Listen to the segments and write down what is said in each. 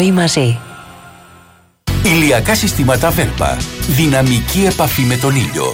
Μαζί. Ηλιακά συστήματα Βέλπα. Δυναμική επαφή με τον ήλιο.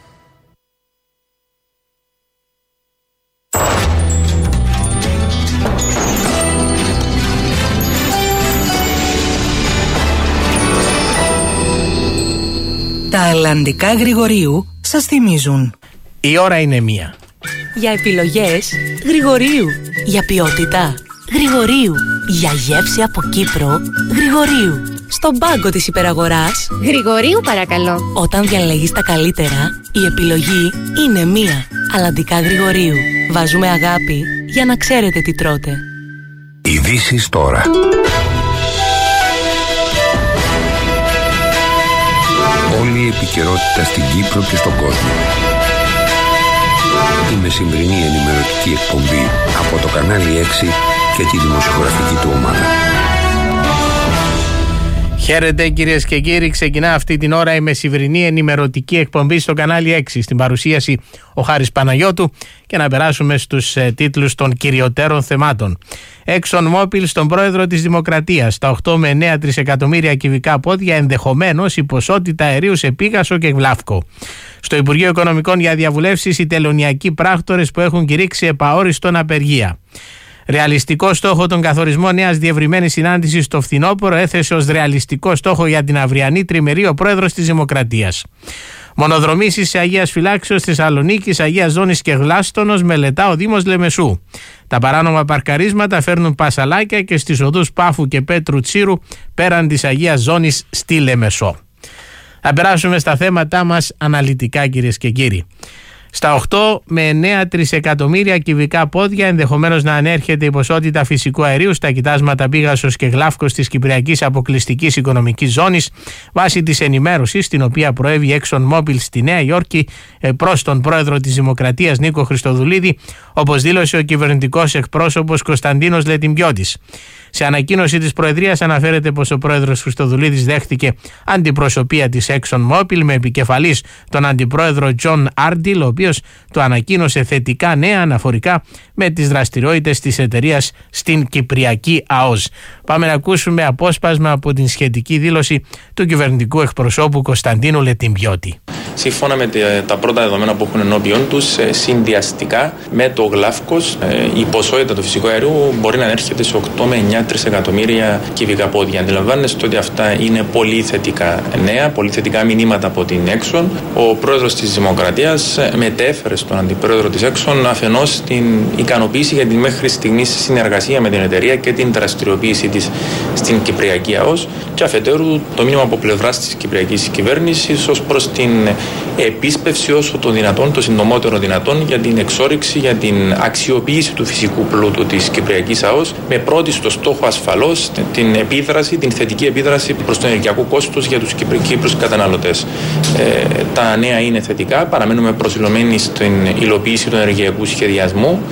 Τα αλλαντικά Γρηγορίου σας θυμίζουν. Η ώρα είναι 1. Για επιλογές Γρηγορίου. Για ποιότητα Γρηγορίου. Για γεύση από Κύπρο Γρηγορίου. Στον πάγκο της υπεραγοράς Γρηγορίου παρακαλώ. Όταν διαλέγεις τα καλύτερα, η επιλογή είναι 1. Αλλαντικά Γρηγορίου. Βάζουμε αγάπη για να ξέρετε τι τρώτε. Ειδήσεις τώρα. Όλη η επικαιρότητα στην Κύπρο και στον κόσμο. Η μεσημβρινή ενημερωτική εκπομπή από το κανάλι 6 και τη δημοσιογραφική του ομάδα. Χαίρετε κυρίες και κύριοι, ξεκινά αυτή την ώρα η μεσημβρινή ενημερωτική εκπομπή στο κανάλι 6. Στην παρουσίαση ο Χάρης Παναγιώτου και να περάσουμε στους τίτλους των κυριωτέρων θεμάτων. ExxonMobil στον πρόεδρο της Δημοκρατίας. Τα 8 με 9 τρισεκατομμύρια κυβικά πόδια ενδεχομένως η ποσότητα αερίου σε Πήγασο και Γλαύκο. Στο Υπουργείο Οικονομικών για διαβουλεύσεις οι τελωνιακοί πράκτορες που έχουν κηρύξει επαόριστον απεργία. Ρεαλιστικό στόχο τον καθορισμό νέας διευρυμένης συνάντησης στο φθινόπωρο έθεσε ως ρεαλιστικό στόχο για την αυριανή τριμερή ο πρόεδρος της Δημοκρατίας. Μονοδρομήσεις σε Αγίας Φυλάξεως, Θεσσαλονίκης, Αγίας Ζώνης και Γλάστονος μελετά ο Δήμος Λεμεσού. Τα παράνομα παρκαρίσματα φέρνουν πασαλάκια και στις οδούς Πάφου και Πέτρου Τσίρου πέραν της Αγίας Ζώνης στη Λεμεσό. Θα περάσουμε στα θέματα μας αναλυτικά κυρίες και κύριοι. Στα 8 με 9 τρισεκατομμύρια κυβικά πόδια ενδεχομένως να ανέρχεται η ποσότητα φυσικού αερίου στα κοιτάσματα Πήγασος και Γλαύκος της Κυπριακής Αποκλειστικής Οικονομικής Ζώνης βάσει της ενημέρωσης την οποία προέβη η ExxonMobil στη Νέα Υόρκη προς τον πρόεδρο της Δημοκρατίας Νίκο Χριστοδουλίδη, όπως δήλωσε ο κυβερνητικός εκπρόσωπος Κωνσταντίνος Λετιμπιώτης. Σε ανακοίνωση της Προεδρίας αναφέρεται πως ο πρόεδρος Χριστοδουλίδης δέχτηκε αντιπροσωπεία της ExxonMobil με επικεφαλής τον αντιπρόεδρο Τζον Άρντιλ, ο οποίος του ανακοίνωσε θετικά νέα αναφορικά με τις δραστηριότητες της εταιρείας στην Κυπριακή ΑΟΣ. Πάμε να ακούσουμε απόσπασμα από την σχετική δήλωση του κυβερνητικού εκπροσώπου Κωνσταντίνου Λετιμπιώτη. Σύμφωνα με τα πρώτα δεδομένα που έχουν ενώπιον τους, συνδυαστικά με το Γλαύκος, η ποσότητα του φυσικού αερίου μπορεί να ανέρχεται σε 8 με 9 τρισεκατομμύρια κυβικά πόδια. Αντιλαμβάνεστε ότι αυτά είναι πολύ θετικά νέα, πολύ θετικά μηνύματα από την Exxon. Ο πρόεδρος της Δημοκρατίας μετέφερε στον αντιπρόεδρο της Exxon αφενός την ικανοποίηση για την μέχρι στιγμής συνεργασία με την εταιρεία και την δραστηριοποίηση της στην Κυπριακή ΑΟΣ και αφετέρου το μήνυμα από πλευράς της Κυπριακής κυβέρνησης ως προς την επίσπευση όσο το δυνατόν, το συντομότερο δυνατόν για την εξόρυξη, για την αξιοποίηση του φυσικού πλούτου της Κυπριακής ΑΟΣ με πρώτη στο στόχο ασφαλώς την επίδραση, την θετική επίδραση προς το ενεργειακό κόστος για τους Κύπρους καταναλωτές. Τα νέα είναι θετικά, παραμένουμε προσιλωμένοι στην υλοποίηση του ενεργειακού σχεδιασμού.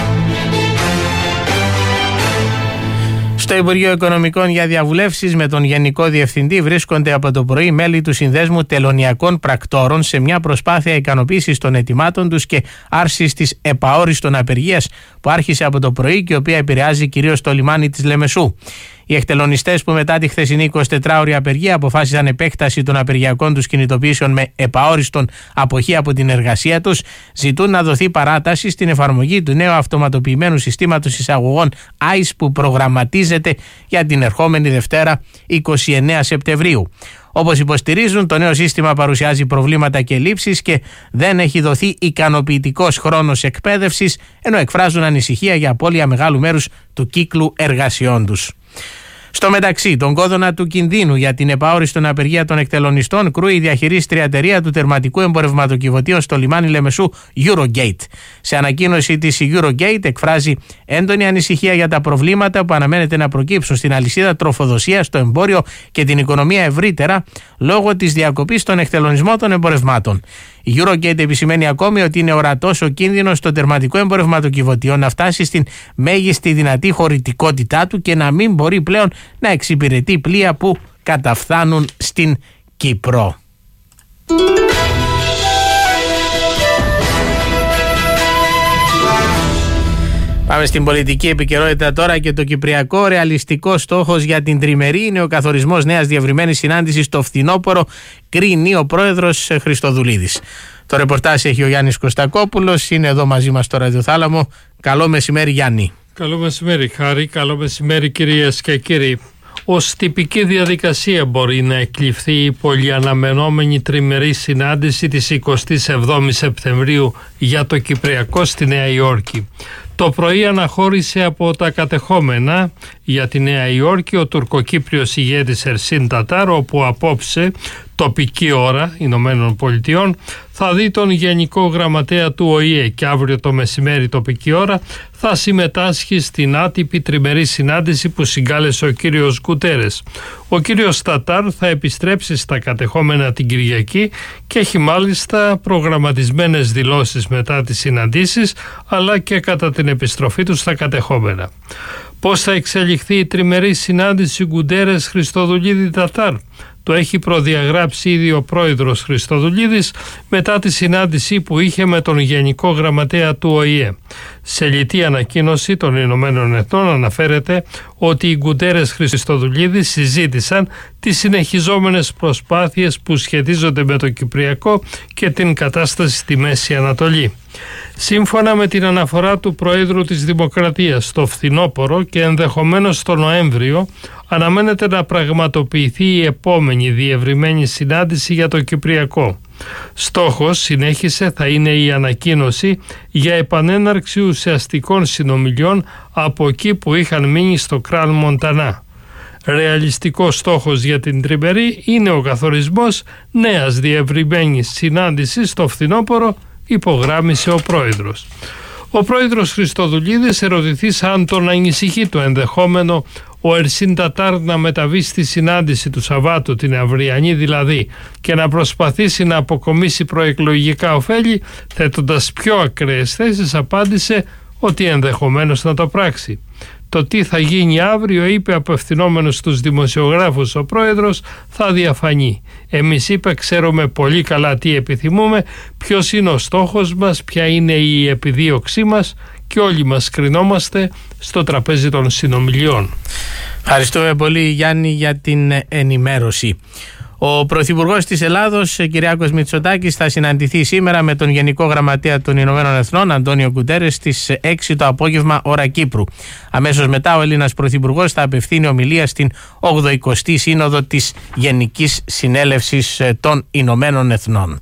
Στο Υπουργείο Οικονομικών για διαβουλεύσεις με τον Γενικό Διευθυντή βρίσκονται από το πρωί μέλη του Συνδέσμου Τελωνιακών Πρακτόρων σε μια προσπάθεια ικανοποίησης των αιτημάτων τους και άρσης της επαόριστον απεργίας που άρχισε από το πρωί και η οποία επηρεάζει κυρίως το λιμάνι της Λεμεσού. Οι εκτελωνιστές που μετά τη χθεσινή 24ωρη απεργία αποφάσισαν επέκταση των απεργιακών τους κινητοποιήσεων με επαόριστον αποχή από την εργασία τους ζητούν να δοθεί παράταση στην εφαρμογή του νέου αυτοματοποιημένου συστήματος εισαγωγών ICE που προγραμματίζεται για την ερχόμενη Δευτέρα 29 Σεπτεμβρίου. Όπως υποστηρίζουν, το νέο σύστημα παρουσιάζει προβλήματα και λήψεις και δεν έχει δοθεί ικανοποιητικός χρόνος εκπαίδευσης, ενώ εκφράζουν ανησυχία για απώλεια μεγάλου μέρους του κύκλου εργασιών τους. Στο μεταξύ, τον κόδωνα του κινδύνου για την επαόριστον απεργία των εκτελωνιστών κρούει η διαχειρίστρια εταιρεία του τερματικού εμπορευματοκιβωτίου στο λιμάνι Λεμεσού Eurogate. Σε ανακοίνωση της η Eurogate εκφράζει έντονη ανησυχία για τα προβλήματα που αναμένεται να προκύψουν στην αλυσίδα τροφοδοσίας, στο εμπόριο και την οικονομία ευρύτερα λόγω της διακοπής των εκτελωνισμών των εμπορευμάτων. Η Eurogate επισημαίνει ακόμη ότι είναι ορατός ο κίνδυνος στο τερματικό εμπορευματοκιβωτίο να φτάσει στην μέγιστη δυνατή χωρητικότητά του και να μην μπορεί πλέον να εξυπηρετεί πλοία που καταφθάνουν στην Κύπρο. Πάμε στην πολιτική επικαιρότητα τώρα και το κυπριακό. Ρεαλιστικό στόχος για την τριμερή είναι ο καθορισμός νέας διευρυμένης συνάντησης στο φθινόπωρο, κρίνει ο πρόεδρος Χριστοδουλίδης. Το ρεπορτάζ έχει ο Γιάννης Κωστακόπουλος, είναι εδώ μαζί μας στο ραδιοθάλαμο. Καλό μεσημέρι, Γιάννη. Καλό μεσημέρι, Χάρη. Καλό μεσημέρι, κυρίες και κύριοι. Ως τυπική διαδικασία μπορεί να εκλειφθεί η πολυαναμενόμενη τριμερή συνάντηση της 27 Σεπτεμβρίου για το Κυπριακό στη Νέα Υόρκη. Το πρωί αναχώρησε από τα κατεχόμενα για τη Νέα Υόρκη ο τουρκοκύπριος ηγέτης Ερσίν Τατάρ, όπου απόψε τοπική ώρα Ηνωμένων Πολιτειών θα δει τον Γενικό Γραμματέα του ΟΗΕ και αύριο το μεσημέρι τοπική ώρα θα συμμετάσχει στην άτυπη τριμερή συνάντηση που συγκάλεσε ο κύριος Γκουτέρες. Ο κύριος Τατάρ θα επιστρέψει στα κατεχόμενα την Κυριακή και έχει μάλιστα προγραμματισμένες δηλώσεις μετά τις συναντήσεις αλλά και κατά την επιστροφή του στα κατεχόμενα. Πώς θα εξελιχθεί η τριμερή συνάντηση Γκουτέρες Χριστοδουλίδη Τατάρ? Το έχει προδιαγράψει ήδη ο πρόεδρος Χριστοδουλίδης μετά τη συνάντηση που είχε με τον Γενικό Γραμματέα του ΟΗΕ. Σε λιτή ανακοίνωση των Ηνωμένων Εθνών αναφέρεται ότι οι Γκουτέρες Χριστοδουλίδης συζήτησαν τις συνεχιζόμενες προσπάθειες που σχετίζονται με το Κυπριακό και την κατάσταση στη Μέση Ανατολή. Σύμφωνα με την αναφορά του Προέδρου της Δημοκρατίας, το φθινόπωρο και ενδεχομένως το Νοέμβριο αναμένεται να πραγματοποιηθεί η επόμενη διευρυμένη συνάντηση για το Κυπριακό. Στόχος, συνέχισε, θα είναι η ανακοίνωση για επανέναρξη ουσιαστικών συνομιλιών από εκεί που είχαν μείνει στο Κραν Μοντανά. Ρεαλιστικός στόχος για την τριμερή είναι ο καθορισμός νέας διευρυμένης συνάντησης στο φθινόπωρο, υπογράμμισε ο πρόεδρος. Ο πρόεδρος Χριστοδουλίδης ερωτηθείς αν τον ανησυχεί το ενδεχόμενο ο Ερσίν Τατάρ να μεταβεί στη συνάντηση του Σαββάτου, την αυριανή δηλαδή, και να προσπαθήσει να αποκομίσει προεκλογικά ωφέλη, θέτοντας πιο ακραίες θέσεις, απάντησε ότι ενδεχομένως να το πράξει. Το τι θα γίνει αύριο, είπε απευθυνόμενος στους δημοσιογράφους ο πρόεδρος, θα διαφανεί. Εμείς, είπε, ξέρουμε πολύ καλά τι επιθυμούμε, ποιος είναι ο στόχος μας, ποια είναι η επιδίωξή μας και όλοι μας κρινόμαστε στο τραπέζι των συνομιλιών. Ευχαριστούμε πολύ, Γιάννη, για την ενημέρωση. Ο Πρωθυπουργός της Ελλάδος, Κυριάκος Μητσοτάκης, θα συναντηθεί σήμερα με τον Γενικό Γραμματέα των Ηνωμένων Εθνών, Αντώνιο Γκουτέρες, στις 6 το απόγευμα ώρα Κύπρου. Αμέσως μετά ο Έλληνας Πρωθυπουργός θα απευθύνει ομιλία στην 80η Σύνοδο της Γενικής Συνέλευσης των Ηνωμένων Εθνών.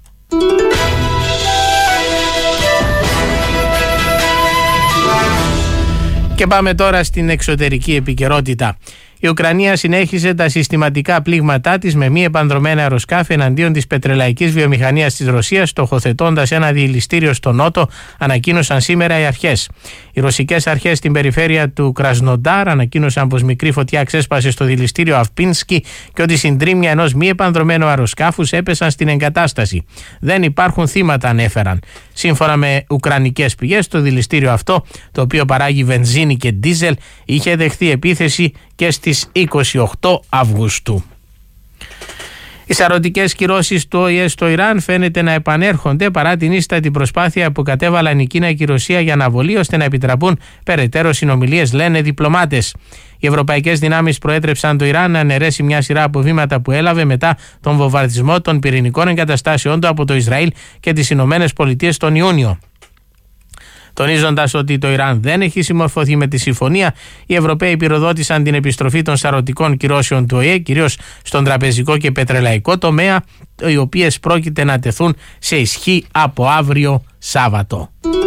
Και πάμε τώρα στην εξωτερική επικαιρότητα. Η Ουκρανία συνέχισε τα συστηματικά πλήγματά της με μη επανδρομένα αεροσκάφη εναντίον της πετρελαϊκής βιομηχανίας της Ρωσίας, στοχοθετώντας ένα διελιστήριο στο Νότο, ανακοίνωσαν σήμερα οι αρχές. Οι ρωσικές αρχές στην περιφέρεια του Κρασνοντάρ ανακοίνωσαν πως μικρή φωτιά ξέσπασε στο διελιστήριο Αυπίνσκι και ότι συντρίμμια ενός μη επανδρομένου αεροσκάφους έπεσαν στην εγκατάσταση. Δεν υπάρχουν θύματα, ανέφεραν. Σύμφωνα με ουκρανικές πηγές, το διελιστήριο αυτό, το οποίο παράγει βενζίνη και ντίζελ, είχε δεχθεί επίθεση και στις 28 Αυγούστου. Οι σαρωτικές κυρώσεις του ΟΗΕ στο Ιράν φαίνεται να επανέρχονται παρά την ίστατη προσπάθεια που κατέβαλαν η Κίνα και η Ρωσία για αναβολή ώστε να επιτραπούν περαιτέρω συνομιλίες, λένε διπλωμάτες. Οι ευρωπαϊκές δυνάμεις προέτρεψαν το Ιράν να αναιρέσει μια σειρά από βήματα που έλαβε μετά τον βομβαρδισμό των πυρηνικών εγκαταστάσεων του από το Ισραήλ και τις Ηνωμένες Πολιτείες τον Ιούνιο. Τονίζοντας ότι το Ιράν δεν έχει συμμορφωθεί με τη συμφωνία, οι Ευρωπαίοι πυροδότησαν την επιστροφή των σαρωτικών κυρώσεων του ΟΗΕ, κυρίως στον τραπεζικό και πετρελαϊκό τομέα, οι οποίες πρόκειται να τεθούν σε ισχύ από αύριο Σάββατο.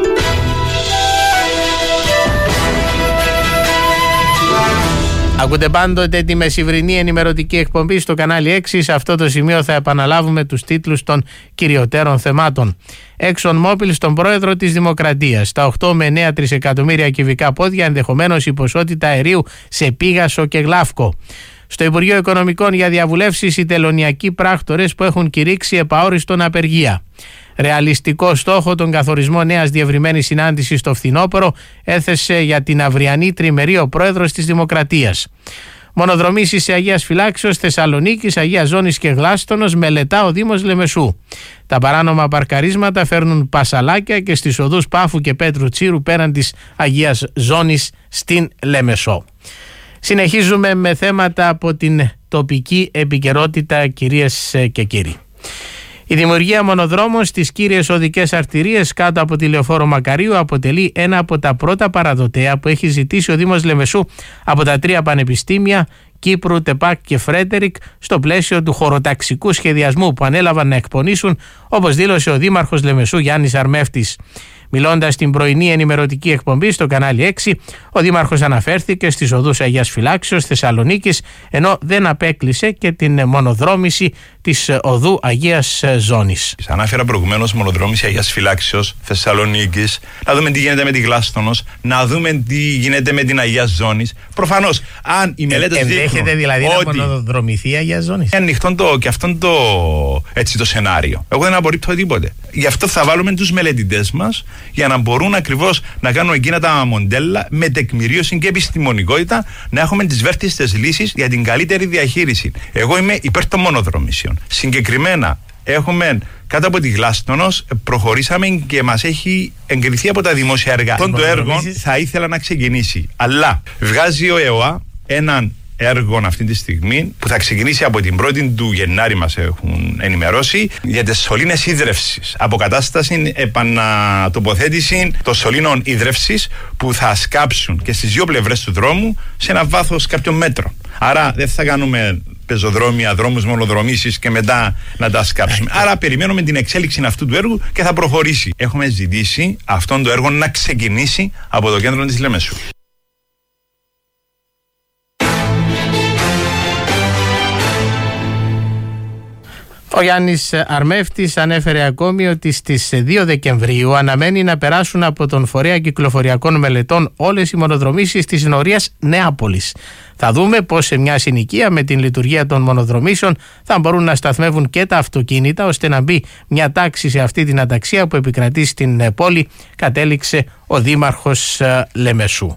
Ακούτε πάντοτε τη μεσημβρινή ενημερωτική εκπομπή στο κανάλι 6. Σε αυτό το σημείο θα επαναλάβουμε τους τίτλους των κυριωτέρων θεμάτων. ExxonMobil στον πρόεδρο της Δημοκρατίας. Τα 8 με 9 τρισεκατομμύρια κυβικά πόδια, ενδεχομένως η ποσότητα αερίου σε Πήγασο και Γλαύκο. Στο Υπουργείο Οικονομικών για διαβουλεύσεις οι τελωνιακοί πράκτορες που έχουν κηρύξει επαόριστον απεργία. Ρεαλιστικό στόχο τον καθορισμό νέας διευρυμένης συνάντησης στο φθινόπωρο έθεσε για την αυριανή τριμερή ο πρόεδρος της Δημοκρατίας. Μονοδρομήσεις σε Αγίας Φυλάξεως, Θεσσαλονίκης, Αγίας Ζώνης και Γλάστονος μελετά ο Δήμος Λεμεσού. Τα παράνομα παρκαρίσματα φέρνουν πασαλάκια και στις οδούς Πάφου και Πέτρου Τσίρου πέραν της Αγίας Ζώνης στην Λεμεσό. Συνεχίζουμε με θέματα από την τοπική επικαιρότητα, κυρίες και κύριοι. Η δημιουργία μονοδρόμων στις κύριες οδικές αρτηρίες κάτω από τη Λεωφόρο Μακαρίου αποτελεί ένα από τα πρώτα παραδοτέα που έχει ζητήσει ο Δήμος Λεμεσού από τα 3 πανεπιστήμια Κύπρου, ΤΕΠΑΚ και Φρέντερικ στο πλαίσιο του χωροταξικού σχεδιασμού που ανέλαβαν να εκπονήσουν, όπως δήλωσε ο Δήμαρχος Λεμεσού Γιάννης Αρμεύτης. Μιλώντας στην πρωινή ενημερωτική εκπομπή στο κανάλι 6, ο Δήμαρχος αναφέρθηκε στις οδούς Αγίας Φυλάξεως, Θεσσαλονίκης, ενώ δεν απέκλεισε και την μονοδρόμηση της οδού Αγίας Ζώνης. Ανάφερα προηγουμένως μονοδρόμηση Αγίας Φυλάξεως, Θεσσαλονίκης, να δούμε τι γίνεται με τη Γλάστονος, να δούμε τι γίνεται με την Αγίας Ζώνης. Προφανώς, αν οι μελέτες δείχνουν. Ενδέχεται δηλαδή να μονοδρομηθεί η Αγίας Ζώνης. Είναι ανοιχτό και αυτό το σενάριο. Εγώ δεν απορρίπτω τίποτε. Γι' αυτό θα βάλουμε τους μελετητές μας για να μπορούν ακριβώς να κάνουν εκείνα τα μοντέλα με τεκμηρίωση και επιστημονικότητα, να έχουμε τις βέλτιστες λύσεις για την καλύτερη διαχείριση. Εγώ είμαι υπέρ των μονοδρομήσεων. Συγκεκριμένα, έχουμε κάτω από τη Γλάστονος, προχωρήσαμε και μας έχει εγκριθεί από τα δημόσια έργα. Αυτό το έργο θα ήθελα να ξεκινήσει. Αλλά βγάζει ο ΕΟΑ έναν έργο αυτή τη στιγμή που θα ξεκινήσει από την 1η του Γενάρη, μας έχουν ενημερώσει, για τις σωλήνες ίδρευσης. Αποκατάσταση, επανατοποθέτηση των σωλήνων ίδρευσης που θα σκάψουν και στις 2 πλευρές του δρόμου σε ένα βάθος κάποιων μέτρων. Άρα δεν θα κάνουμε πεζοδρόμια, δρόμους, μονοδρομήσεις και μετά να τα σκάψουμε. Άρα περιμένουμε την εξέλιξη αυτού του έργου και θα προχωρήσει. Έχουμε ζητήσει αυτό το έργο να ξεκινήσει από το κέντρο της Λεμεσού. Ο Γιάννης Αρμεύτης ανέφερε ακόμη ότι στις 2 Δεκεμβρίου αναμένει να περάσουν από τον Φορέα Κυκλοφοριακών Μελετών όλες οι μονοδρομήσεις της Νορίας Νεάπολης. Θα δούμε πως σε μια συνοικία με την λειτουργία των μονοδρομήσεων θα μπορούν να σταθμεύουν και τα αυτοκίνητα, ώστε να μπει μια τάξη σε αυτή την αταξία που επικρατεί στην πόλη, κατέληξε ο Δήμαρχος Λεμεσού.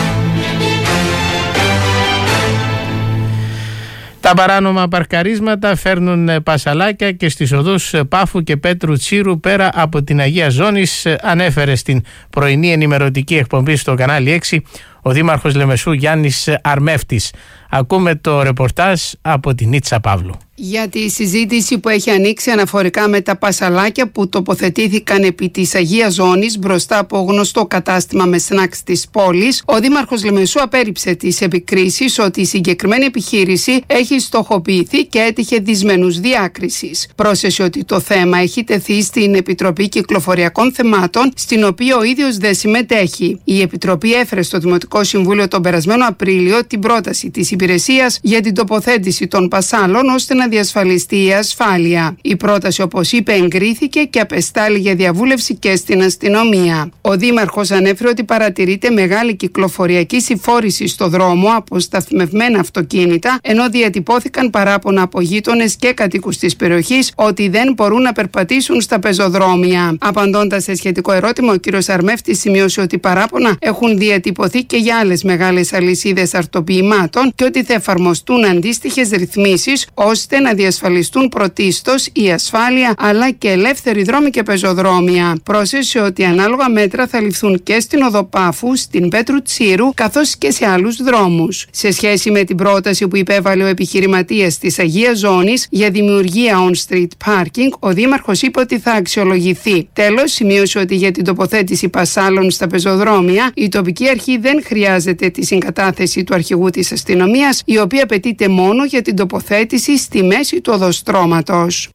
Τα παράνομα παρκαρίσματα φέρνουν πασαλάκια και στις οδούς Πάφου και Πέτρου Τσίρου πέρα από την Αγία Ζώνης, ανέφερε στην πρωινή ενημερωτική εκπομπή στο κανάλι 6 ο Δήμαρχος Λεμεσού Γιάννης Αρμεύτης. Ακούμε το ρεπορτάζ από την Ίτσα Παύλου. Για τη συζήτηση που έχει ανοίξει αναφορικά με τα πασαλάκια που τοποθετήθηκαν επί της Αγίας Ζώνης μπροστά από γνωστό κατάστημα με σνακς της πόλης, ο Δήμαρχος Λεμεσού απέρριψε τις επικρίσεις ότι η συγκεκριμένη επιχείρηση έχει στοχοποιηθεί και έτυχε δυσμενούς διάκρισης. Πρόσθεσε ότι το θέμα έχει τεθεί στην Επιτροπή Κυκλοφοριακών Θεμάτων, στην οποία ο ίδιος δεν συμμετέχει. Η Επιτροπή έφερε στο Δημοτικό Συμβούλιο τον περασμένο Απρίλιο την πρόταση της υπηρεσίας για την τοποθέτηση των πασάλων ώστε να διασφαλιστεί η ασφάλεια. Η πρόταση, όπως είπε, εγκρίθηκε και απεστάλλει για διαβούλευση και στην αστυνομία. Ο Δήμαρχος ανέφερε ότι παρατηρείται μεγάλη κυκλοφοριακή συμφόρηση στο δρόμο από σταθμευμένα αυτοκίνητα, ενώ διατυπώθηκαν παράπονα από γείτονες και κατοίκους της περιοχής ότι δεν μπορούν να περπατήσουν στα πεζοδρόμια. Απαντώντας σε σχετικό ερώτημα, ο κ. Αρμεύτης σημείωσε ότι παράπονα έχουν διατυπωθεί και για άλλες μεγάλες αλυσίδες αρτοποιημάτων και ότι θα εφαρμοστούν αντίστοιχες ρυθμίσεις ώστε να διασφαλιστούν πρωτίστως η ασφάλεια αλλά και ελεύθεροι δρόμοι και πεζοδρόμια. Πρόσθεσε ότι ανάλογα μέτρα θα ληφθούν και στην οδό Πάφου, στην Πέτρου Τσίρου καθώς και σε άλλους δρόμους. Σε σχέση με την πρόταση που υπέβαλε ο επιχειρηματίας της Αγίας Ζώνης για δημιουργία on-street parking, ο Δήμαρχος είπε ότι θα αξιολογηθεί. Τέλος, σημείωσε ότι για την τοποθέτηση πασάλων στα πεζοδρόμια η τοπική αρχή δεν χρειάζεται τη συγκατάθεση του αρχηγού της αστυνομίας, η οποία απαιτείται μόνο για την τοποθέτηση στη μέση του οδοστρώματος.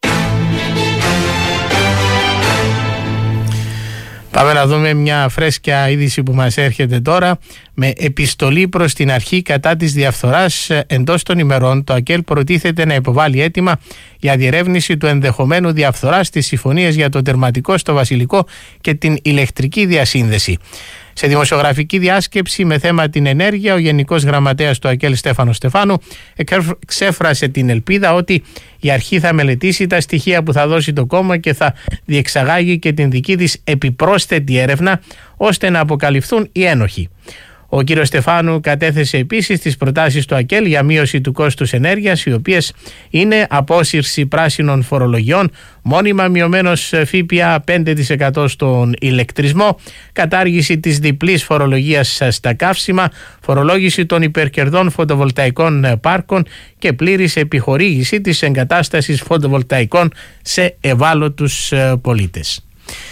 Πάμε να δούμε μια φρέσκια είδηση που μας έρχεται τώρα. Με επιστολή προς την αρχή κατά της διαφθοράς, εντός των ημερών το ΑΚΕΛ προτίθεται να υποβάλει αίτημα για διερεύνηση του ενδεχομένου διαφθοράς στις συμφωνίες για το τερματικό στο Βασιλικό και την ηλεκτρική διασύνδεση. Σε δημοσιογραφική διάσκεψη με θέμα την ενέργεια, ο Γενικός Γραμματέας του ΑΚΕΛ Στέφανος Στεφάνου εξέφρασε την ελπίδα ότι η αρχή θα μελετήσει τα στοιχεία που θα δώσει το κόμμα και θα διεξαγάγει και την δική της επιπρόσθετη έρευνα ώστε να αποκαλυφθούν οι ένοχοι. Ο κύριος Στεφάνου κατέθεσε επίσης τις προτάσεις του ΑΚΕΛ για μείωση του κόστους ενέργειας, οι οποίες είναι απόσυρση πράσινων φορολογιών, μόνιμα μειωμένος ΦΠΑ 5% στον ηλεκτρισμό, κατάργηση της διπλής φορολογίας στα καύσιμα, φορολόγηση των υπερκερδών φωτοβολταϊκών πάρκων και πλήρης επιχορήγηση της εγκατάστασης φωτοβολταϊκών σε ευάλωτους πολίτες.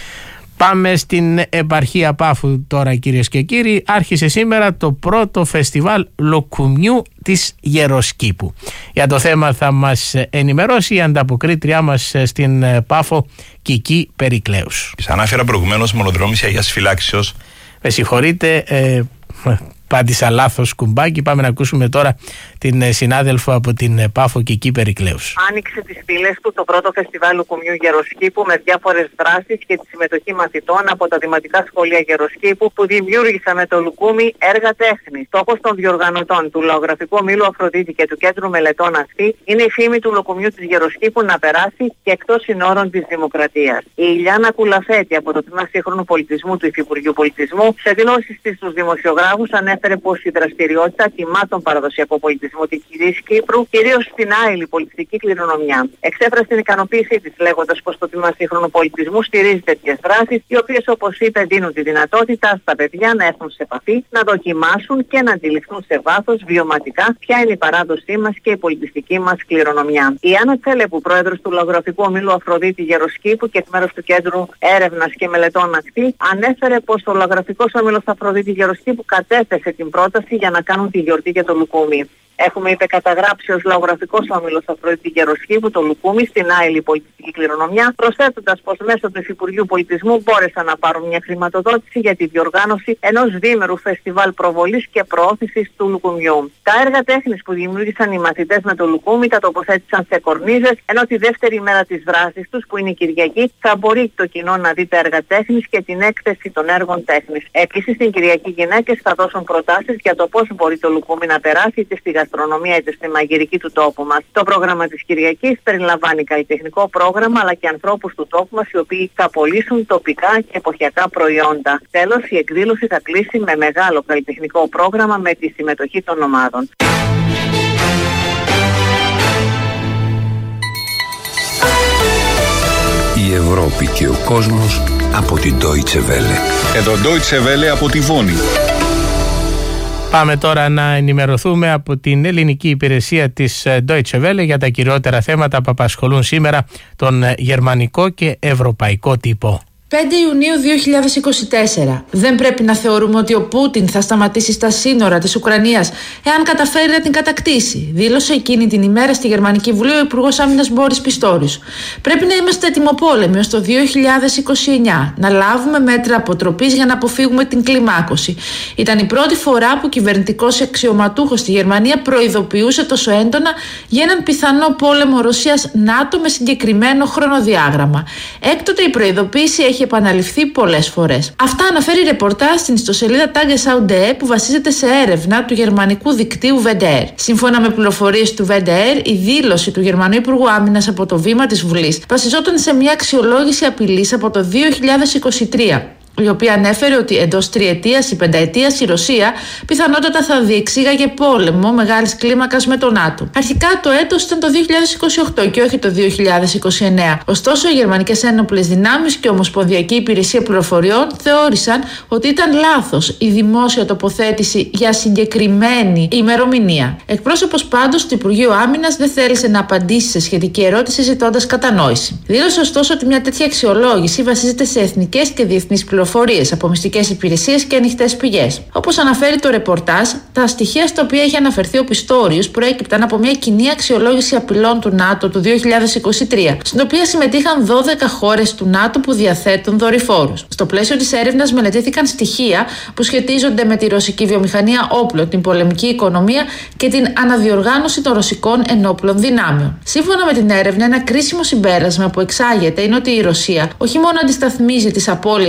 Πάμε στην επαρχία Πάφου τώρα, κυρίες και κύριοι. Άρχισε σήμερα το πρώτο φεστιβάλ λοκουμιού της Γεροσκήπου. Για το θέμα θα μας ενημερώσει η ανταποκρίτριά μας στην Πάφο, Κική Περικλέους. Ανάφερα προηγουμένως μονοδρόμηση Αγίας Φυλάξεως. Με συγχωρείτε, πάτησα λάθος κουμπάκι. Πάμε να ακούσουμε τώρα την συνάδελφο από την Πάφο, Κική Περικλέους. Άνοιξε τις πύλες του το πρώτο φεστιβάλ λουκουμιού Γεροσκήπου με διάφορες δράσεις και τη συμμετοχή μαθητών από τα δημοτικά σχολεία Γεροσκήπου που δημιούργησαν με το λουκούμι έργα τέχνης. Στόχος των διοργανωτών του Λαογραφικού Ομίλου Αφροδίτη και του Κέντρου Μελετών Αστή είναι η φήμη του λουκουμιού της Γεροσκήπου να περάσει και εκτός συνόρων της Δημοκρατίας. Η Ηλιάνα Κουλαφέτη από το Τμήμα Σύγχρονου Πολιτισμού του Υφυπουργείου Πολιτισμού, σε δηλώσεις της στους δημοσιογράφους, ανέφερε πως η δραστηριότητα τιμά τον παραδοσιακό πολιτισμό της Κύπρου, κυρίως στην άειλη πολιτιστική κληρονομιά. Εξέφρασε την ικανοποίησή της λέγοντας πως το Τμήμα Σύγχρονου Πολιτισμού στηρίζει τέτοιες δράσεις, οι οποίες, όπως είπε, δίνουν τη δυνατότητα στα παιδιά να έρθουν σε επαφή, να δοκιμάσουν και να αντιληφθούν σε βάθος βιωματικά ποια είναι η παράδοσή μας και η πολιτιστική μας κληρονομιά. Η Άννα Τσέλεπου, πρόεδρος του Λαογραφικού Ομίλου Αφροδίτη Γεροσκήπου και μέρος του Κέντρου Έρευνας και Μελετών Ακτή, ανέφερε πως ο Λαογραφικός Ομίλος Αφροδίτη Γεροσκήπου κατέθεσε την πρόταση για να κάνουν τη γιορτή για το λουκούμι. Έχουμε, είπε, καταγράψει ως Λαογραφικός Όμιλος Αφροδίτη Γεροσκήπου το λουκούμι στην άειλη πολιτιστική κληρονομιά, προσθέτοντας πως μέσω του Υφυπουργείου Πολιτισμού μπόρεσαν να πάρουν μια χρηματοδότηση για τη διοργάνωση ενός διήμερου φεστιβάλ προβολής και προώθησης του λουκουμιού. Τα έργα τέχνης που δημιούργησαν οι μαθητές με το λουκούμι τα τοποθέτησαν σε κορνίζες, ενώ τη δεύτερη μέρα της δράσης τους, που είναι η Κυριακή, θα μπορεί το κοινό να δει τα έργα τέχνης και την έκθεση των έργων τέχνης. Επίσης, την Κυριακή γυναίκες θα δώσουν προτάσεις για το πώς μπορεί το λουκούμι να περάσει είτε στη γαστρονομία είτε στη μαγειρική του τόπου μας. Το πρόγραμμα της Κυριακής περιλαμβάνει καλλιτεχνικό πρόγραμμα αλλά και ανθρώπους του τόπου μας οι οποίοι θα πωλήσουν τοπικά και εποχιακά προϊόντα. Τέλος, η εκδήλωση θα κλείσει με μεγάλο καλλιτεχνικό πρόγραμμα με τη συμμετοχή των ομάδων. Η Ευρώπη και ο κόσμος από την Deutsche Welle. Εδώ Deutsche Welle από τη Βόνη. Πάμε τώρα να ενημερωθούμε από την ελληνική υπηρεσία της Deutsche Welle για τα κυριότερα θέματα που απασχολούν σήμερα τον γερμανικό και ευρωπαϊκό τύπο. 5 Ιουνίου 2024. Δεν πρέπει να θεωρούμε ότι ο Πούτιν θα σταματήσει στα σύνορα της Ουκρανίας εάν καταφέρει να την κατακτήσει, δήλωσε εκείνη την ημέρα στη Γερμανική Βουλή ο Υπουργός Άμυνας Μπόρις Πιστόρης. Πρέπει να είμαστε ετοιμοπόλεμοι ως το 2029, να λάβουμε μέτρα αποτροπής για να αποφύγουμε την κλιμάκωση. Ήταν η πρώτη φορά που κυβερνητικός αξιωματούχος στη Γερμανία προειδοποιούσε τόσο έντονα για έναν πιθανό πόλεμο Ρωσίας-ΝΑΤΟ με συγκεκριμένο χρονοδιάγραμμα. Έκτοτε η προειδοποίηση έχει επαναληφθεί πολλές φορές. Αυτά αναφέρει ρεπορτάζ στην ιστοσελίδα Tagesschau.de που βασίζεται σε έρευνα του γερμανικού δικτύου WDR. Σύμφωνα με πληροφορίες του WDR, η δήλωση του Γερμανού Υπουργού Άμυνας από το βήμα της Βουλής βασιζόταν σε μια αξιολόγηση απειλής από το 2023. Η οποία ανέφερε ότι εντός τριετίας ή πενταετίας η Ρωσία πιθανότατα θα διεξήγαγε πόλεμο μεγάλης κλίμακας με το ΝΑΤΟ. Αρχικά το έτος ήταν το 2028 και όχι το 2029. Ωστόσο, οι γερμανικές ένοπλες δυνάμεις και η Ομοσπονδιακή Υπηρεσία Πληροφοριών θεώρησαν ότι ήταν λάθος η δημόσια τοποθέτηση για συγκεκριμένη ημερομηνία. Εκπρόσωπος πάντως του Υπουργείου Άμυνας δεν θέλησε να απαντήσει σε σχετική ερώτηση, ζητώντας κατανόηση. Δήλωσε ωστόσο ότι μια τέτοια αξιολόγηση βασίζεται σε εθνικές και διεθνείς πληροφορίες από μυστικές υπηρεσίες και ανοιχτές πηγές. Όπως αναφέρει το ρεπορτάζ, τα στοιχεία στα οποία έχει αναφερθεί ο Πιστόριος προέκυπταν από μια κοινή αξιολόγηση απειλών του ΝΑΤΟ του 2023, στην οποία συμμετείχαν 12 χώρες του ΝΑΤΟ που διαθέτουν δορυφόρους. Στο πλαίσιο της έρευνας μελετήθηκαν στοιχεία που σχετίζονται με τη ρωσική βιομηχανία όπλων, την πολεμική οικονομία και την αναδιοργάνωση των ρωσικών ενόπλων δυνάμεων. Σύμφωνα με την έρευνα, ένα κρίσιμο συμπέρασμα που εξάγεται είναι ότι η Ρωσία όχι μόνο αντισταθμίζει τις απώλειες στο Ουκρανικό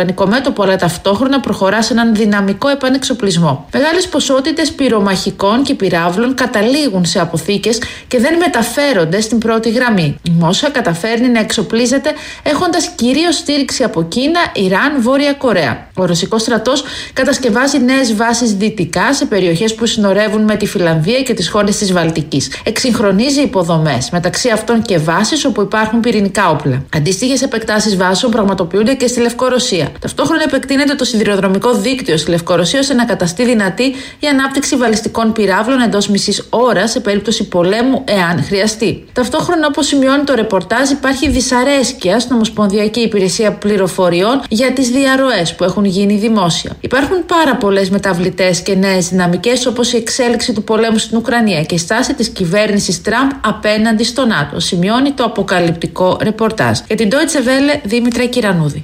Βρετανικό μέτωπο, αλλά ταυτόχρονα προχωρά σε έναν δυναμικό επανεξοπλισμό. Μεγάλες ποσότητες πυρομαχικών και πυράβλων καταλήγουν σε αποθήκες και δεν μεταφέρονται στην πρώτη γραμμή. Η Μόσχα καταφέρνει να εξοπλίζεται έχοντας κυρίως στήριξη από Κίνα, Ιράν, Βόρεια Κορέα. Ο ρωσικός στρατός κατασκευάζει νέες βάσεις δυτικά σε περιοχές που συνορεύουν με τη Φιλανδία και τις χώρες της Βαλτικής. Εξυγχρονίζει υποδομές, μεταξύ αυτών και βάσεις όπου υπάρχουν πυρηνικά όπλα. Αντίστοιχες επεκτάσεις βάσεων πραγματοποιούνται και στη Λευκορωσία. Ταυτόχρονα επεκτείνεται το σιδηροδρομικό δίκτυο στη Λευκορωσία ώστε να καταστεί δυνατή η ανάπτυξη βαλιστικών πυράβλων εντός μισής ώρας σε περίπτωση πολέμου, εάν χρειαστεί. Ταυτόχρονα, όπως σημειώνει το ρεπορτάζ, υπάρχει δυσαρέσκεια στην Ομοσπονδιακή Υπηρεσία Πληροφοριών για τις διαρροές που έχουν γίνει δημόσια. Υπάρχουν πάρα πολλές μεταβλητές και νέες δυναμικές, όπως η εξέλιξη του πολέμου στην Ουκρανία και η στάση της κυβέρνησης Τραμπ απέναντι στο ΝΑΤΟ, σημειώνει το αποκαλυπτικό ρεπορτάζ. Για την Deutsche Welle, Δήμητρα Κυρανούδη.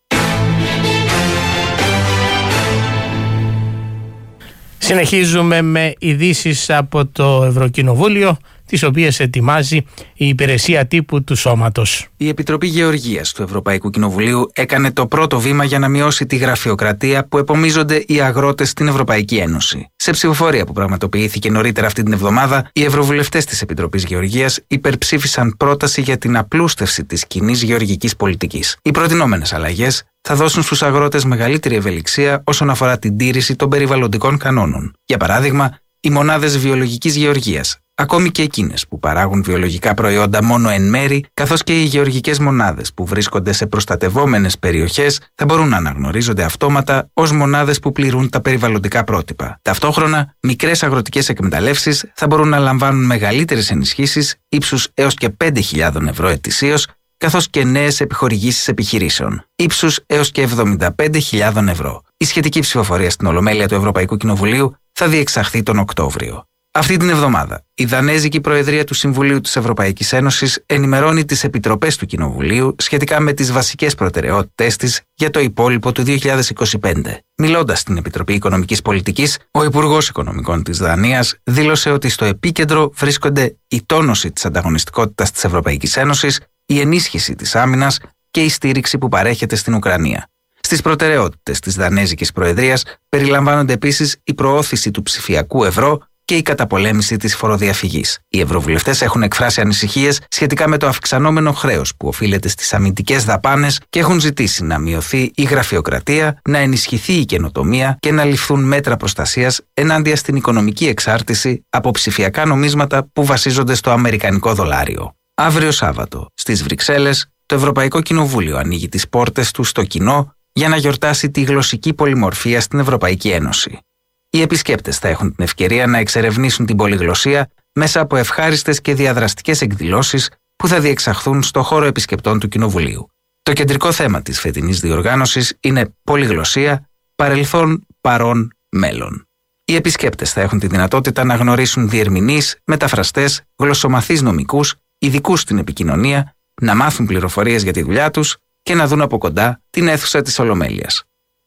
Συνεχίζουμε με ειδήσεις από το Ευρωκοινοβούλιο, τις οποίες ετοιμάζει η υπηρεσία τύπου του Σώματος. Η Επιτροπή Γεωργίας του Ευρωπαϊκού Κοινοβουλίου έκανε το πρώτο βήμα για να μειώσει τη γραφειοκρατία που επομίζονται οι αγρότες στην Ευρωπαϊκή Ένωση. Σε ψηφοφορία που πραγματοποιήθηκε νωρίτερα αυτή την εβδομάδα, οι ευρωβουλευτές της Επιτροπής Γεωργίας υπερψήφισαν πρόταση για την απλούστευση της κοινής γεωργικής πολιτικής. Οι προτινόμενες αλλαγές θα δώσουν στους αγρότες μεγαλύτερη ευελιξία όσον αφορά την τήρηση των περιβαλλοντικών κανόνων. Για παράδειγμα, οι μονάδες βιολογικής γεωργίας, ακόμη και εκείνες που παράγουν βιολογικά προϊόντα μόνο εν μέρη, καθώς και οι γεωργικές μονάδες που βρίσκονται σε προστατευόμενες περιοχές, θα μπορούν να αναγνωρίζονται αυτόματα ως μονάδες που πληρούν τα περιβαλλοντικά πρότυπα. Ταυτόχρονα, μικρές αγροτικές εκμεταλλεύσεις θα μπορούν να λαμβάνουν μεγαλύτερες ενισχύσεις ύψους έως και 5.000 ευρώ ετησίως, καθώς και νέες επιχορηγήσεις επιχειρήσεων, ύψους έως και 75.000 ευρώ. Η σχετική ψηφοφορία στην Ολομέλεια του Ευρωπαϊκού Κοινοβουλίου θα διεξαχθεί τον Οκτώβριο. Αυτή την εβδομάδα, η Δανέζικη Προεδρία του Συμβουλίου της Ευρωπαϊκής Ένωσης ενημερώνει τις επιτροπές του Κοινοβουλίου σχετικά με τις βασικές προτεραιότητές της για το υπόλοιπο του 2025. Μιλώντας στην Επιτροπή Οικονομικής Πολιτικής, ο Υπουργός Οικονομικών της Δανίας δήλωσε ότι στο επίκεντρο βρίσκονται η τόνωση της ανταγωνιστικότητας της Ευρωπαϊκής Ένωσης, η ενίσχυση της άμυνας και η στήριξη που παρέχεται στην Ουκρανία. Στις προτεραιότητες της Δανέζικης Προεδρίας περιλαμβάνονται επίσης η προώθηση του ψηφιακού ευρώ και η καταπολέμηση της φοροδιαφυγής. Οι ευρωβουλευτές έχουν εκφράσει ανησυχίες σχετικά με το αυξανόμενο χρέος που οφείλεται στις αμυντικές δαπάνες και έχουν ζητήσει να μειωθεί η γραφειοκρατία, να ενισχυθεί η καινοτομία και να ληφθούν μέτρα προστασίας ενάντια στην οικονομική εξάρτηση από ψηφιακά νομίσματα που βασίζονται στο αμερικανικό δολάριο. Αύριο Σάββατο, στις Βρυξέλλες, το Ευρωπαϊκό Κοινοβούλιο ανοίγει τις πόρτες του στο κοινό για να γιορτάσει τη γλωσσική πολυμορφία στην Ευρωπαϊκή Ένωση. Οι επισκέπτες θα έχουν την ευκαιρία να εξερευνήσουν την πολυγλωσσία μέσα από ευχάριστες και διαδραστικές εκδηλώσεις που θα διεξαχθούν στο χώρο επισκεπτών του Κοινοβουλίου. Το κεντρικό θέμα της φετινής διοργάνωσης είναι πολυγλωσσία, παρελθόν, παρόν, μέλλον. Οι επισκέπτες θα έχουν τη δυνατότητα να γνωρίσουν διερμηνείς, μεταφραστές, γλωσσομαθείς νομικούς, ειδικούς στην επικοινωνία, να μάθουν πληροφορίες για τη δουλειά τους και να δουν από κοντά την αίθουσα της Ολομέλειας.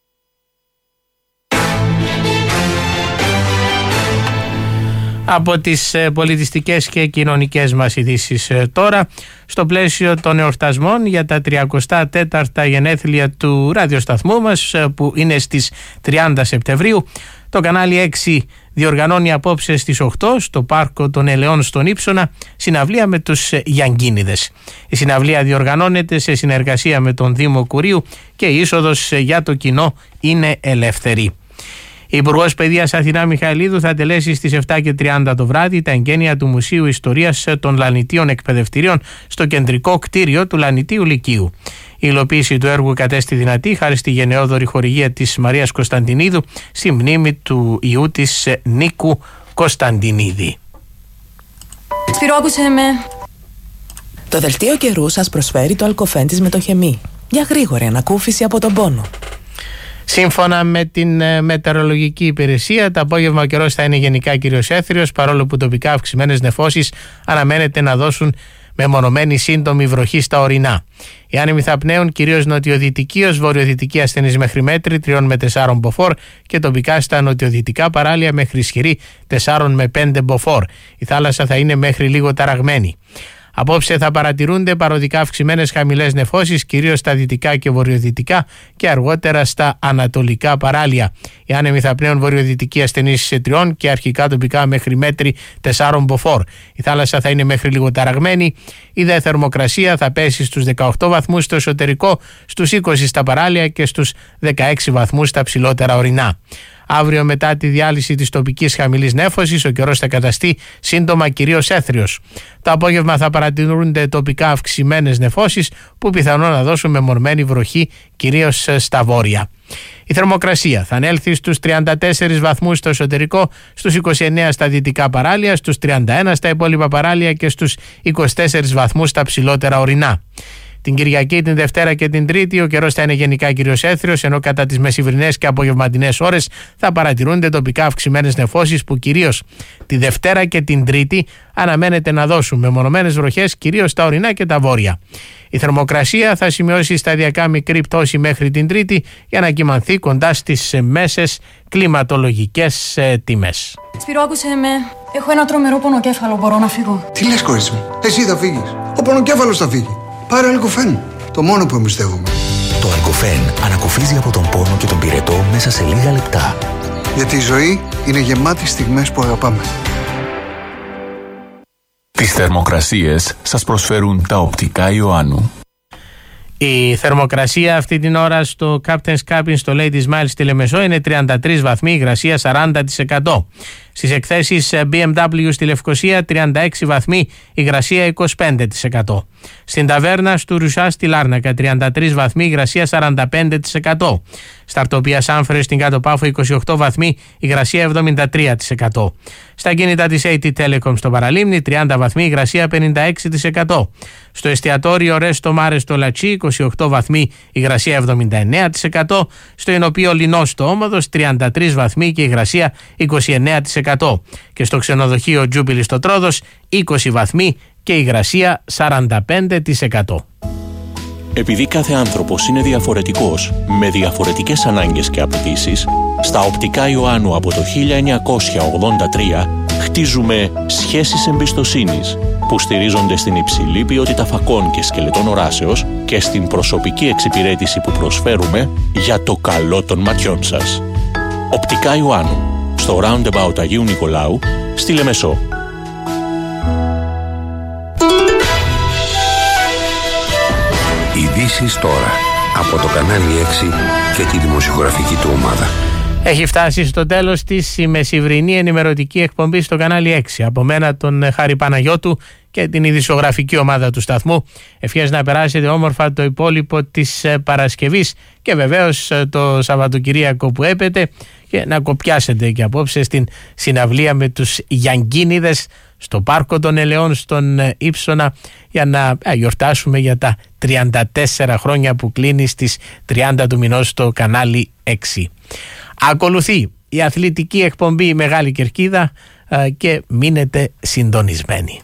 Από τις πολιτιστικές και κοινωνικές μας ειδήσεις τώρα, στο πλαίσιο των εορτασμών για τα 34 γενέθλια του ραδιοσταθμού μας που είναι στις 30 Σεπτεμβρίου, το κανάλι 6 διοργανώνει απόψε στις 8 στο Πάρκο των Ελαιών στον Ύψωνα συναυλία με τους Γιανγκίνιδες. Η συναυλία διοργανώνεται σε συνεργασία με τον Δήμο Κουρίου και η είσοδος για το κοινό είναι ελεύθερη. Η Υπουργός Παιδείας Αθηνά Μιχαηλίδου θα τελέσει στις 7:30 το βράδυ τα εγγένεια του Μουσείου Ιστορίας των Λανιτίων Εκπαιδευτηρίων στο κεντρικό κτίριο του Λανιτίου Λυκείου. Η υλοποίηση του έργου κατέστη δυνατή χάρη στη γενναιόδορη χορηγία της Μαρίας Κωνσταντινίδου στη μνήμη του ιού της Νίκου Κωνσταντινίδη. Σπύρο, άκουσε με. Το δελτίο καιρού σας προσφέρει το Αλκοφέν με το χεμί. Για γρήγορη ανακούφιση από τον πόνο. Σύμφωνα με την μετεωρολογική υπηρεσία, το απόγευμα ο καιρός θα είναι γενικά κυρίως έθριος, παρόλο που τοπικά αυξημένες νεφώσεις αναμένεται να δώσουν μεμονωμένη σύντομη βροχή στα ορεινά. Οι άνεμοι θα πνέουν κυρίως νοτιοδυτική ως βορειοδυτική ασθενής μέχρι μέτρη 3 με 4 μποφόρ και τοπικά στα νοτιοδυτικά παράλια μέχρι ισχυρή 4 με 5 μποφόρ. Η θάλασσα θα είναι μέχρι λίγο ταραγμένη. Απόψε θα παρατηρούνται παροδικά αυξημένες χαμηλές νεφώσεις, κυρίως στα δυτικά και βορειοδυτικά και αργότερα στα ανατολικά παράλια. Οι άνεμοι θα πνέουν βορειοδυτική ασθενής 3 και αρχικά τοπικά μέχρι μέτρη 4 μποφόρ. Η θάλασσα θα είναι μέχρι λίγο ταραγμένη. Η δε θερμοκρασία θα πέσει στους 18 βαθμούς στο εσωτερικό, στους 20 στα παράλια και στους 16 βαθμούς στα ψηλότερα ορεινά. Αύριο, μετά τη διάλυση της τοπικής χαμηλής νέφωσης, ο καιρός θα καταστεί σύντομα κυρίως έθριος. Το απόγευμα θα παρατηρούνται τοπικά αυξημένες νεφώσεις που πιθανόν να δώσουν μεμονωμένη βροχή κυρίως στα βόρεια. Η θερμοκρασία θα ανέλθει στους 34 βαθμούς στο εσωτερικό, στους 29 στα δυτικά παράλια, στους 31 στα υπόλοιπα παράλια και στους 24 βαθμούς στα ψηλότερα ορεινά. Την Κυριακή, την Δευτέρα και την Τρίτη ο καιρός θα είναι γενικά κυρίως έθριος, ενώ κατά τις μεσημβρινές και απογευματινές ώρες θα παρατηρούνται τοπικά αυξημένες νεφώσεις που κυρίως τη Δευτέρα και την Τρίτη αναμένεται να δώσουν μεμονωμένες βροχές κυρίως στα ορεινά και τα βόρεια. Η θερμοκρασία θα σημειώσει σταδιακά μικρή πτώση μέχρι την Τρίτη για να κυμανθεί κοντά στις μέσες κλιματολογικές τιμές. Σπύρο, άκουσε με. Έχω ένα τρομερό πονοκέφαλο, μπορώ να φύγω? Τι λες, κορίτσι μου, εσύ θα φύγεις. Ο πονοκέφαλος θα φύγει. Πάρε Αλκοφέν, το μόνο που εμπιστεύομαι. Το Αλκοφέν ανακουφίζει από τον πόνο και τον πυρετό μέσα σε λίγα λεπτά. Γιατί η ζωή είναι γεμάτη στιγμές που αγαπάμε. Τις θερμοκρασίες σας προσφέρουν τα οπτικά Ιωάννου. Η θερμοκρασία αυτή την ώρα στο Captain's Cabin στο Lady Smile στη Λεμεσό είναι 33 βαθμοί, υγρασία 40%. Στις εκθέσεις BMW στη Λευκοσία 36 βαθμοί, υγρασία 25%. Στην ταβέρνα του Ρουσά στη Λάρνακα 33 βαθμοί, υγρασία 45%. Στα Αρτοπία Σάμφρε στην Κάτω Πάφο 28 βαθμοί, υγρασία 73%. Στα κίνητα της AT Telecom στο Παραλίμνη 30 βαθμοί, υγρασία 56%. Στο εστιατόριο Ρέστο Μάρε στο Λατσί 28 βαθμοί, υγρασία 79%. Στο Ινοπείο Λινό στο Όμοδος 33 βαθμοί και υγρασία 29%. Και στο ξενοδοχείο Τζούπιλι στο Τρόδος 20 βαθμοί και υγρασία 45%. Επειδή κάθε άνθρωπος είναι διαφορετικός, με διαφορετικές ανάγκες και απαιτήσεις, στα οπτικά Ιωάννου από το 1983 χτίζουμε σχέσεις εμπιστοσύνης που στηρίζονται στην υψηλή ποιότητα φακών και σκελετών οράσεως και στην προσωπική εξυπηρέτηση που προσφέρουμε για το καλό των ματιών σας. Οπτικά Ιωάννου, στο Roundabout Αγίου Νικολάου, στη Λεμεσό. Ειδήσεις τώρα από το κανάλι 6 και τη δημοσιογραφική του ομάδα. Έχει φτάσει στο τέλος της η μεσημβρινή ενημερωτική εκπομπή στο κανάλι 6. Από μένα τον Χάρη Παναγιώτου και την ειδησιογραφική ομάδα του σταθμού. Ευχές να περάσετε όμορφα το υπόλοιπο της Παρασκευής και βεβαίως το Σαββατοκυριακό που έπεται και να κοπιάσετε και απόψε στην συναυλία με τους Γιανγκίνιδες στο Πάρκο των Ελαιών στον Ύψωνα για να γιορτάσουμε για τα 34 χρόνια που κλείνει στις 30 του μηνός στο κανάλι 6. Ακολουθεί η αθλητική εκπομπή Μεγάλη Κερκίδα και μείνετε συντονισμένοι.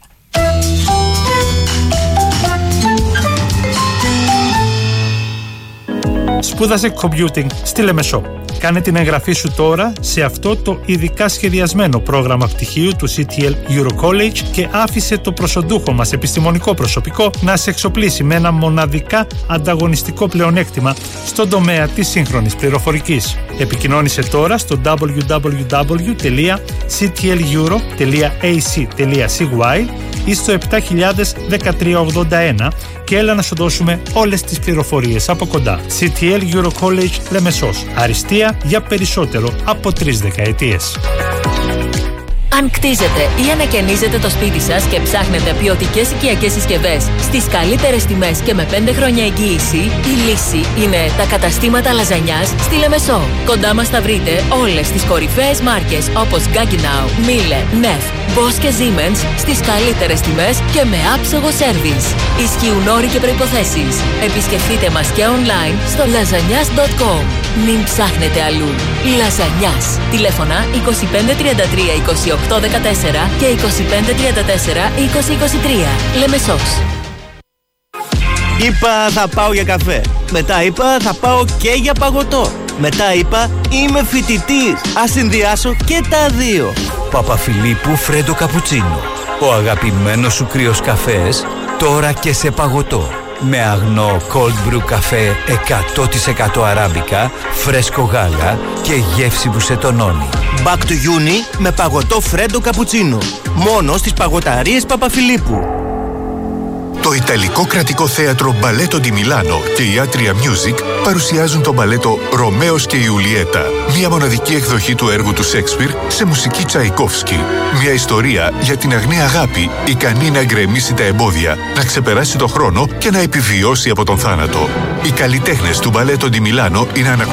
Σπούδασε computing στη Λεμεσό. Κάνε την εγγραφή σου τώρα σε αυτό το ειδικά σχεδιασμένο πρόγραμμα πτυχίου του CTL Euro College και άφησε το προσοντούχο μας επιστημονικό προσωπικό να σε εξοπλίσει με ένα μοναδικά ανταγωνιστικό πλεονέκτημα στον τομέα της σύγχρονης πληροφορικής. Επικοινώνησε τώρα στο www.ctleuro.ac.cy ή στο 701381 και έλα να σου δώσουμε όλες τις πληροφορίες από κοντά. CTL Euro College Λεμεσός. Αριστεία για περισσότερο από 3 δεκαετίες. Αν κτίζετε ή ανακαινίζετε το σπίτι σας και ψάχνετε ποιοτικές οικιακές συσκευές στις καλύτερες τιμές και με 5 χρόνια εγγύηση, η λύση είναι τα καταστήματα λαζανιάς στη Λεμεσό. Κοντά μας θα βρείτε όλες τις κορυφαίες μάρκες όπως Gaggenau, Miele, Neff, Bosch και Siemens στις καλύτερες τιμές και με άψογο σέρβις. Ισχύουν όροι και προϋποθέσεις. Επισκεφτείτε μας και online στο lasagnas.com. Μην ψάχνετε αλλού. Λαζανιάς. Τηλέφωνα 2533 28 14 και 2534 2023. Λεμεσός. Είπα θα πάω για καφέ. Μετά είπα θα πάω και για παγωτό. Μετά είπα είμαι φοιτητής. Ας συνδυάσω και τα δύο. Παπαφιλίππου Φρέντο Καπουτσίνο. Ο αγαπημένος σου κρύος καφές Τώρα και σε παγωτό. Με αγνό cold brew καφέ 100% αράμπικα, φρέσκο γάλα και γεύση που σε τονώνει. Back to uni με παγωτό φρέντο καπουτσίνο. Μόνο στις παγωταρίες Παπαφιλίππου. Το Ιταλικό Κρατικό Θέατρο Μπαλέτο Ντι Μιλάνο και η Atria Music παρουσιάζουν το μπαλέτο «Ρωμαίος και Ιουλιέτα», μια μοναδική εκδοχή του έργου του Σέξπιρ σε μουσική Τσαϊκόφσκι. Μια ιστορία για την αγνή αγάπη, ικανή να γκρεμίσει τα εμπόδια, να ξεπεράσει το χρόνο και να επιβιώσει από τον θάνατο. Οι καλλιτέχνες του Μπαλέτο Ντι Μιλάνο είναι